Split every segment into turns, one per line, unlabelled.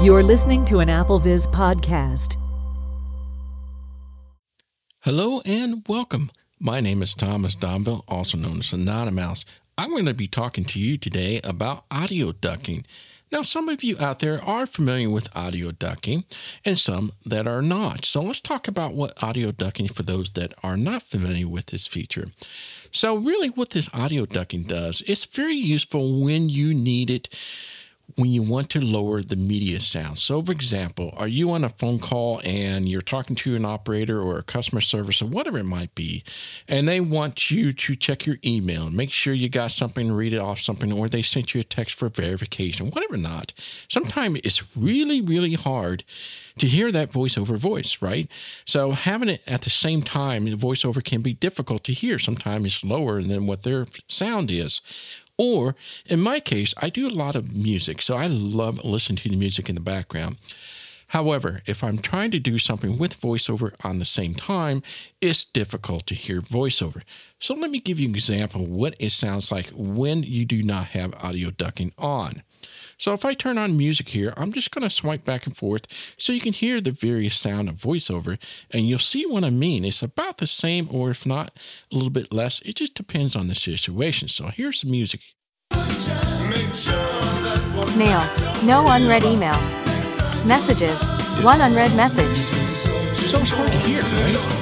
You're listening to an AppleVis podcast.
Hello and welcome. My name is Thomas Domville, also known as Anonymous. I'm going to be talking to you today about audio ducking. Now, some of you out there are familiar with audio ducking and some that are not. So let's talk about what audio ducking for those that are not familiar with this feature. So really what this audio ducking does, it's very useful when you need it, when you want to lower the media sound. So, for example, are you on a phone call and you're talking to an operator or a customer service or whatever it might be, and they want you to check your email and make sure you got something, read it off something, or they sent you a text for verification, whatever not. Sometimes it's really, really hard to hear that voice, right? So having it at the same time, the voiceover can be difficult to hear. Sometimes it's lower than what their sound is. Or, in my case, I do a lot of music, so I love listening to the music in the background. However, if I'm trying to do something with voiceover on the same time, it's difficult to hear voiceover. So let me give you an example of what it sounds like when you do not have audio ducking on. So if I turn on music here, I'm just going to swipe back and forth so you can hear the various sound of voiceover, and you'll see what I mean. It's about the same, or if not, a little bit less. It just depends on the situation. So here's the music.
Mail. No unread emails. Messages. One unread message.
So it's hard to hear, right?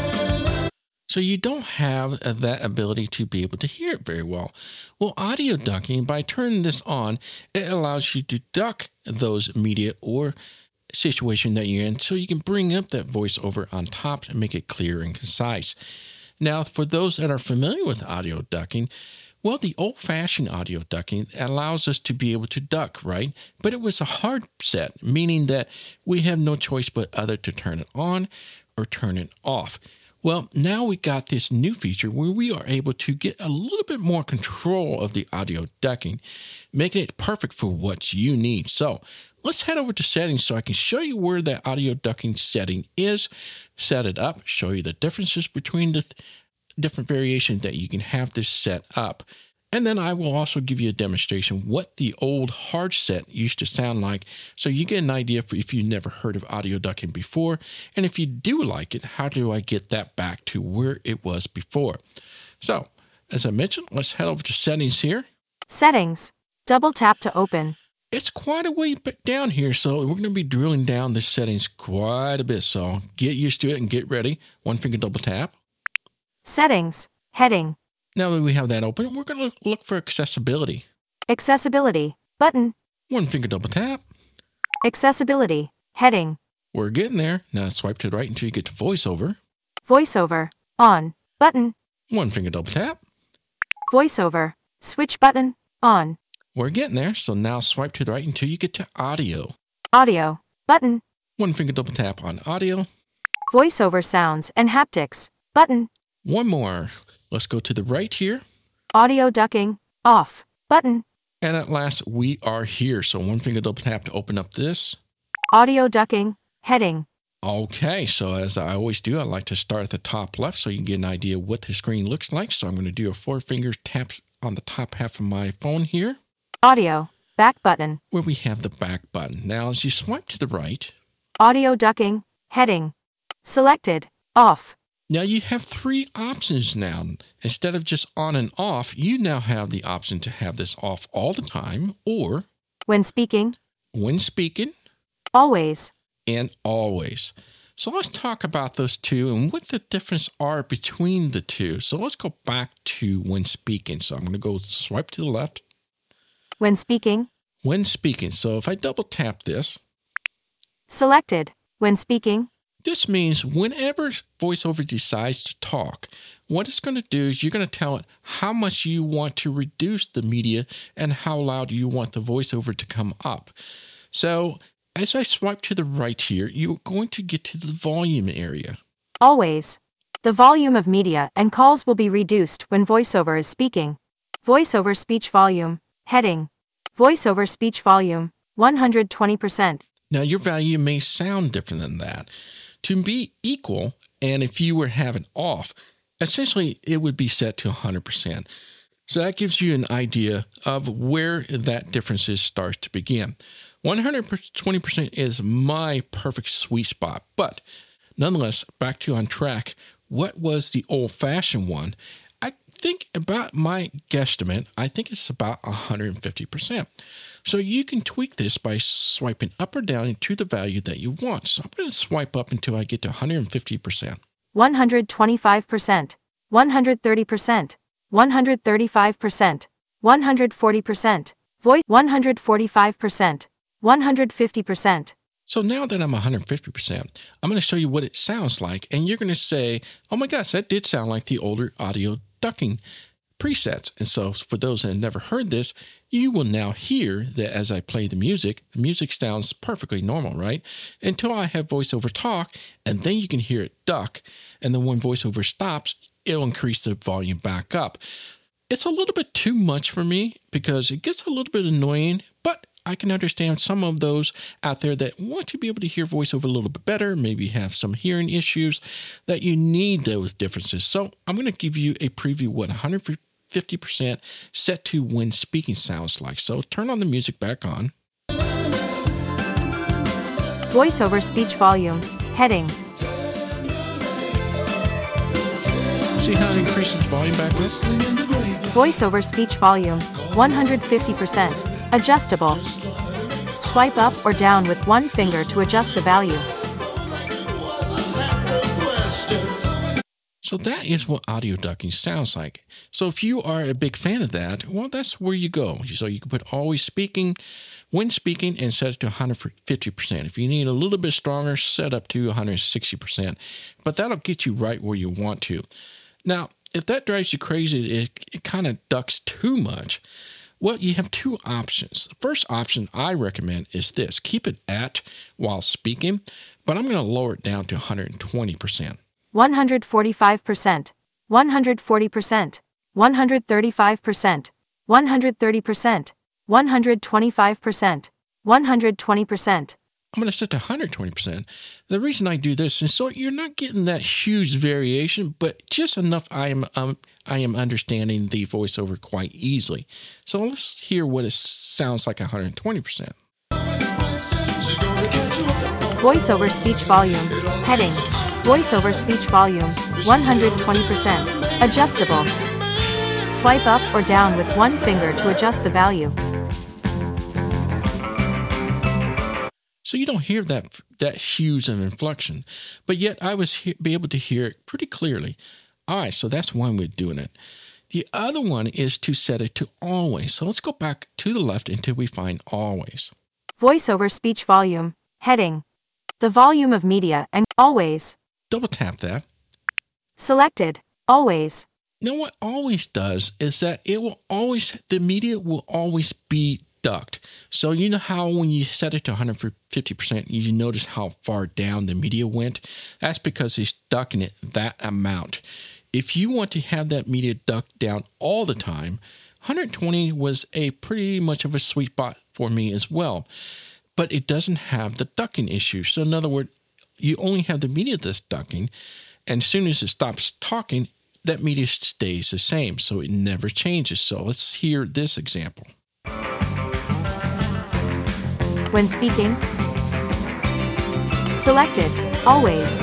So you don't have that ability to be able to hear it very well. Well, audio ducking, by turning this on, it allows you to duck those media or situation that you're in so you can bring up that voiceover on top and make it clear and concise. Now, for those that are familiar with audio ducking, well, the old-fashioned audio ducking allows us to be able to duck, right? But it was a hard set, meaning that we have no choice but either to turn it on or turn it off. Well, now we got this new feature where we are able to get a little bit more control of the audio ducking, making it perfect for what you need. So let's head over to settings so I can show you where that audio ducking setting is, set it up, show you the differences between the different variations that you can have this set up. And then I will also give you a demonstration what the old hard set used to sound like so you get an idea for if you've never heard of audio ducking before. And if you do like it, how do I get that back to where it was before? So, as I mentioned, let's head over to settings here.
Settings. Double tap to open.
It's quite a way down here, so we're going to be drilling down the settings quite a bit. So get used to it and get ready. One finger double tap.
Settings. Heading.
Now that we have that open, we're going to look for accessibility.
Accessibility. Button.
One finger double tap.
Accessibility. Heading.
We're getting there. Now swipe to the right until you get to voiceover.
Voiceover. On. Button.
One finger double tap.
Voiceover. Switch button. On.
We're getting there. So now swipe to the right until you get to audio.
Audio. Button.
One finger double tap on audio.
Voiceover sounds and haptics. Button.
One more. Let's go to the right here.
Audio ducking. Off. Button.
And at last, we are here. So one finger double tap to open up this.
Audio ducking. Heading.
Okay, so as I always do, I like to start at the top left so you can get an idea what the screen looks like. So I'm going to do a 4-finger tap on the top half of my phone here.
Audio. Back button.
Where we have the back button. Now, as you swipe to the right.
Audio ducking. Heading. Selected. Off.
Now you have 3 options now. Instead of just on and off, you now have the option to have this off all the time or
when speaking, always,
and always. So let's talk about those two and what the difference are between the two. So let's go back to when speaking. So I'm going to go swipe to the left.
When speaking.
So if I double tap this.
Selected. When speaking.
This means whenever VoiceOver decides to talk, what it's going to do is you're going to tell it how much you want to reduce the media and how loud you want the VoiceOver to come up. So as I swipe to the right here, you're going to get to the volume area.
Always. The volume of media and calls will be reduced when VoiceOver is speaking. VoiceOver speech volume. Heading. VoiceOver speech volume. 120%.
Now your value may sound different than that. To be equal, and if you were to have it off, essentially it would be set to 100%. So that gives you an idea of where that difference starts to begin. 120% is my perfect sweet spot. But nonetheless, back to on track. What was the old-fashioned one? I think about my guesstimate, I think it's about 150%. So you can tweak this by swiping up or down into the value that you want. So I'm going to swipe up until I get to 150%.
125%, 130%, 135%, 140%, voice 145%, 150%.
So now that I'm 150%, I'm going to show you what it sounds like, and you're going to say, oh my gosh, that did sound like the older audio ducking presets. And so for those that have never heard this, you will now hear that as I play the music sounds perfectly normal, right? Until I have voiceover talk, and then you can hear it duck, and then when voiceover stops, it'll increase the volume back up. It's a little bit too much for me because it gets a little bit annoying, but I can understand some of those out there that want to be able to hear voiceover a little bit better, maybe have some hearing issues, that you need those differences. So I'm going to give you a preview of what 150% set to when speaking sounds like. So turn on the music back on.
Voiceover speech volume, heading.
See how it increases volume back up?
Voiceover speech volume, 150%. Adjustable. Swipe up or down with one finger to adjust the value.
So that is what audio ducking sounds like. So if you are a big fan of that, well, that's where you go. So you can put always speaking, when speaking, and set it to 150%. If you need a little bit stronger, set up to 160%. But that'll get you right where you want to. Now, if that drives you crazy, it kind of ducks too much. Well, you have two options. The first option I recommend is this. Keep it at while speaking, but I'm going to lower it down to 120%.
145%, 140%, 135%, 130%, 125%, 120%.
I'm going to set to 120%. The reason I do this is so you're not getting that huge variation, but just enough I am understanding the voiceover quite easily. So let's hear what it sounds like 120%.
Voiceover speech volume, heading. Voiceover speech volume, 120%. Adjustable. Swipe up or down with one finger to adjust the value.
So you don't hear that huge of inflection, but yet I was be able to hear it pretty clearly. All right, so that's one way of doing it. The other one is to set it to always. So let's go back to the left until we find always.
Voiceover speech volume, heading. The volume of media and always.
Double tap that.
Selected, always.
Now what always does is that the media will always be ducked. So you know how when you set it to 150%, you notice how far down the media went? That's because it's ducking it that amount. If you want to have that media ducked down all the time, 120 was a pretty much of a sweet spot for me as well. But it doesn't have the ducking issue. So in other words, you only have the media that's ducking, and as soon as it stops talking, that media stays the same. So it never changes. So let's hear this example.
When speaking, selected, always.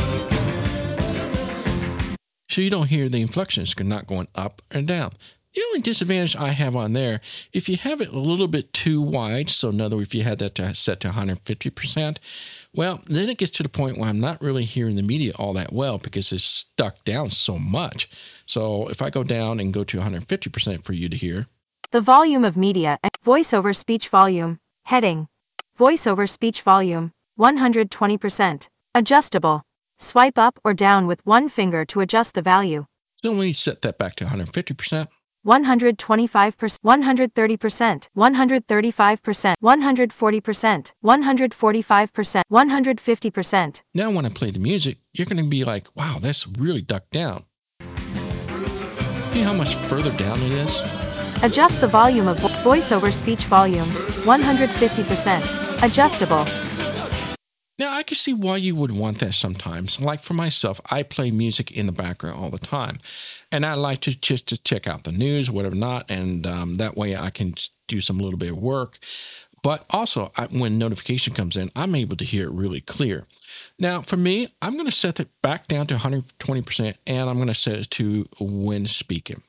So you don't hear the inflections not going up and down. The only disadvantage I have on there, if you have it a little bit too wide, so in other words, if you had that set to 150%, well, then it gets to the point where I'm not really hearing the media all that well because it's stuck down so much. So if I go down and go to 150% for you to hear.
The volume of media and voiceover speech volume, heading. Voiceover speech volume, 120%. Adjustable. Swipe up or down with one finger to adjust the value.
So when we set that back to 150%.
125%, 130%, 135%, 140%, 145%, 150%.
Now when I play the music, you're going to be like, wow, that's really ducked down. See how much further down it is?
Adjust the volume of voiceover speech volume, 150%. Adjustable.
Now, I can see why you would want that sometimes. Like for myself, I play music in the background all the time. And I like to just to check out the news, whatever not, and that way I can do some little bit of work. But also, when notification comes in, I'm able to hear it really clear. Now, for me, I'm going to set it back down to 120%, and I'm going to set it to when speaking.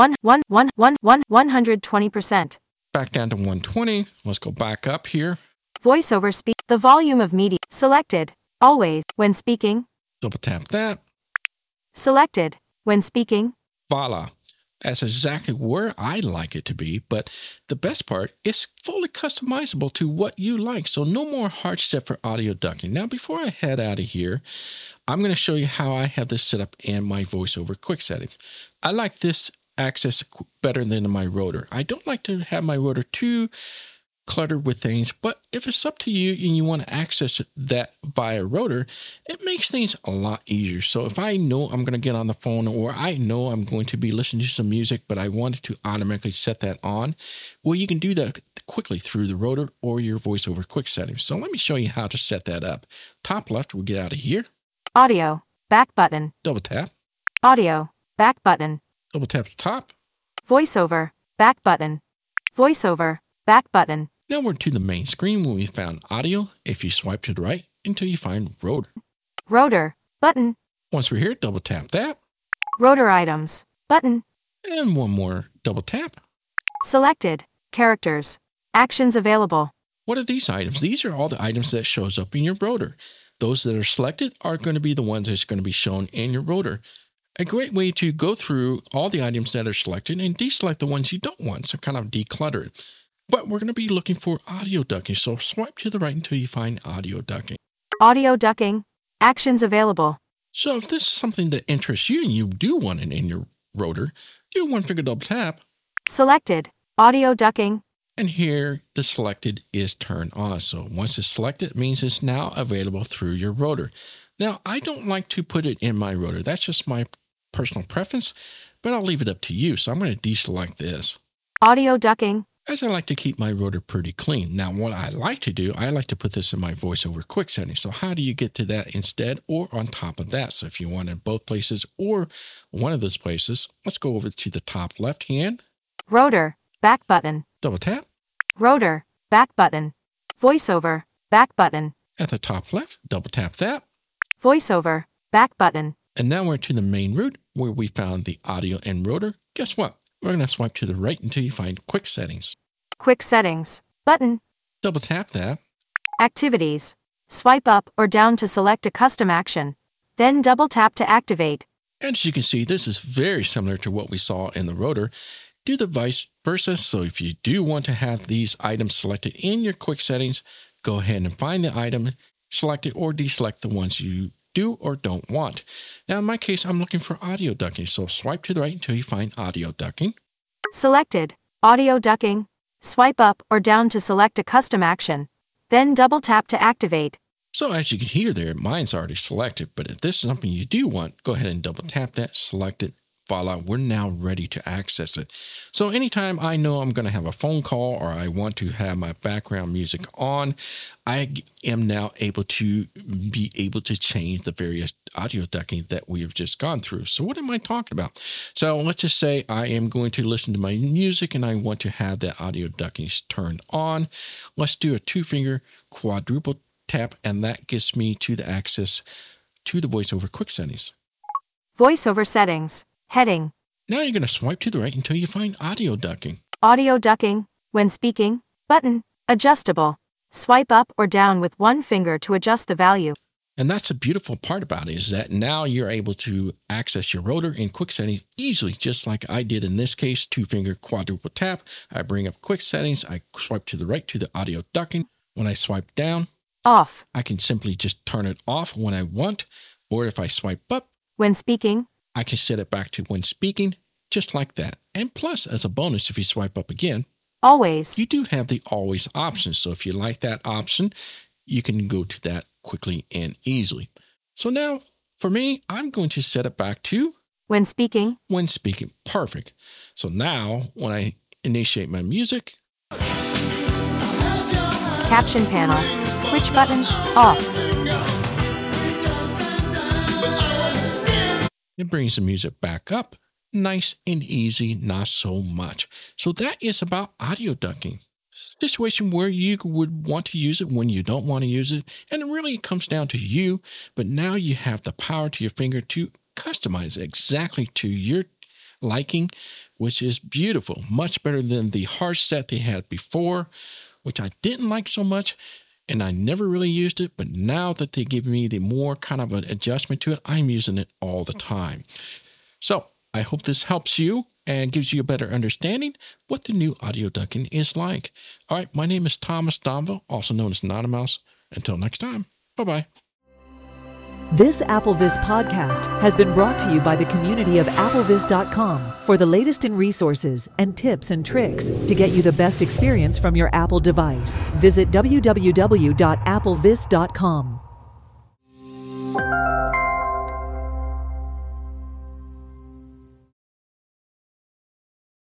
120%.
Back down to 120. Let's go back up here.
Voiceover speak. The volume of media. Selected. Always. When speaking.
Double tap that.
Selected. When speaking.
Voila. That's exactly where I like it to be, but the best part is fully customizable to what you like, so no more hard set for audio ducking. Now, before I head out of here, I'm going to show you how I have this set up in my VoiceOver quick settings. I like this access better than my rotor. I don't like to have my rotor too cluttered with things, but if it's up to you and you want to access that via rotor, it makes things a lot easier. So if I know I'm going to get on the phone, or I know I'm going to be listening to some music, but I wanted to automatically set that on, well, you can do that quickly through the rotor or your VoiceOver quick settings. So let me show you how to set that up. Top left, we'll get out of here.
Audio. Back button.
Double tap.
Audio. Back button.
Double tap the top.
VoiceOver. Back button. VoiceOver. Back button.
Now we're to the main screen when we found audio. If you swipe to the right until you find rotor.
Rotor. Button.
Once we're here, double tap that.
Rotor items. Button.
And one more double tap.
Selected. Characters. Actions available.
What are these items? These are all the items that shows up in your rotor. Those that are selected are going to be the ones that's going to be shown in your rotor. A great way to go through all the items that are selected and deselect the ones you don't want, so kind of declutter it. But we're going to be looking for audio ducking, so swipe to the right until you find audio ducking.
Audio ducking. Actions available.
So if this is something that interests you and you do want it in your rotor, do one finger double tap.
Selected. Audio ducking.
And here the selected is turned on. So once it's selected, it means it's now available through your rotor. Now, I don't like to put it in my rotor. That's just my personal preference, but I'll leave it up to you. So I'm going to deselect this.
Audio ducking.
As I like to keep my rotor pretty clean. Now, what I like to do, I like to put this in my VoiceOver quick settings. So how do you get to that instead or on top of that? So if you want it both places or one of those places, let's go over to the top left hand.
Rotor. Back button.
Double tap.
Rotor. Back button. VoiceOver. Back button.
At the top left, double tap that.
VoiceOver. Back button.
And now we're to the main root where we found the audio and rotor. Guess what? We're going to swipe to the right until you find quick settings.
Quick settings. Button.
Double tap that.
Activities. Swipe up or down to select a custom action. Then double tap to activate.
And as you can see, this is very similar to what we saw in the rotor. Do the vice versa. So if you do want to have these items selected in your quick settings, go ahead and find the item, select it or deselect the ones you do or don't want. Now, in my case, I'm looking for audio ducking. So swipe to the right until you find audio ducking.
Selected. Audio ducking. Swipe up or down to select a custom action. Then double tap to activate.
So as you can hear there, mine's already selected. But if this is something you do want, go ahead and double tap that, select it. Voila, we're now ready to access it. So anytime I know I'm going to have a phone call or I want to have my background music on, I am now able to change the various audio ducking that we have just gone through. So what am I talking about? So let's just say I am going to listen to my music and I want to have that audio ducking turned on. Let's do a 2-finger quadruple tap, and that gets me to the access to the VoiceOver quick settings.
VoiceOver settings. Heading.
Now you're going to swipe to the right until you find audio ducking.
Audio ducking. When speaking. Button. Adjustable. Swipe up or down with one finger to adjust the value.
And that's the beautiful part about it, is that now you're able to access your rotor in quick settings easily, just like I did in this case. 2-finger quadruple tap. I bring up quick settings. I swipe to the right to the audio ducking. When I swipe down,
off.
I can simply just turn it off when I want. Or if I swipe up,
when speaking,
I can set it back to when speaking, just like that. And plus, as a bonus, if you swipe up again,
always,
you do have the always option. So if you like that option, you can go to that quickly and easily. So now, for me, I'm going to set it back to
when speaking.
When speaking. Perfect. So now, when I initiate my music,
caption panel, switch button, off.
It brings the music back up. Nice and easy, not so much. So that is about audio ducking. situation where you would want to use it, when you don't want to use it. And it really comes down to you. But now you have the power to your finger to customize exactly to your liking, which is beautiful. Much better than the harsh set they had before, which I didn't like so much. And I never really used it. But now that they give me the more kind of an adjustment to it, I'm using it all the time. So I hope this helps you and gives you a better understanding what the new audio ducking is like. All right, my name is Thomas Domville, also known as Not a Mouse. Until next time, bye-bye.
This AppleVis podcast has been brought to you by the community of applevis.com for the latest in resources and tips and tricks to get you the best experience from your Apple device. Visit www.applevis.com.